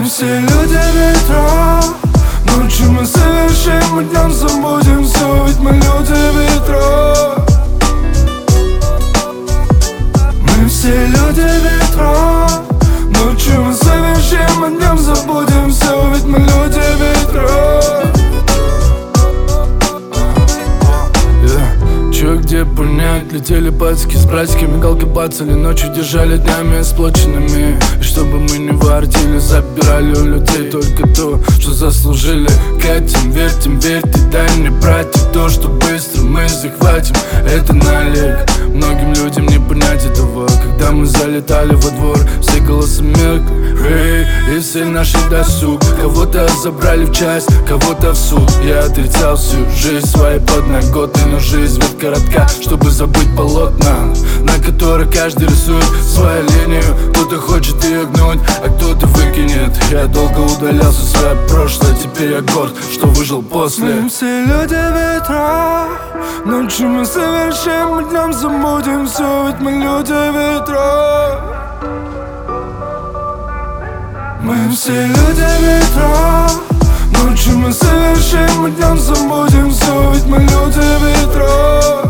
все люди ветра. Ночью мы совершим, и днем забудем все, ведь мы люди ветра. Мы все люди ветра. Ночью мы совершим, и днем забудем все, ведь мы люди ветра. Чё, где понять, летели пацки с братскими, галки пацали, ночью держали днями сплоченными. И чтобы мы не воротили, забирали у людей только то, что заслужили. Катим, вертим, верьте, дай мне, братья, то, что быстро мы захватим. Это налег, многим людям не понять этого. Когда мы залетали во двор, все голоса меркли, и все наши досуг. Кого-то забрали в часть, кого-то в суд. Я отрицал всю жизнь своей подноготной, но жизнь ведь коротка, чтобы забыть полотна, на которых каждый рисует свою линию. Кто-то хочет ее гнуть, а кто-то выкинет. Я долго удалялся в свое прошлое, теперь я горд, что выжил после. Мы все люди ветра. Ночью мы совершим, и днем забудем все, ведь мы люди ветра. Мы все люди ветра. Ночью мы совершим, и днем забудем все, ведь мы люди ветра.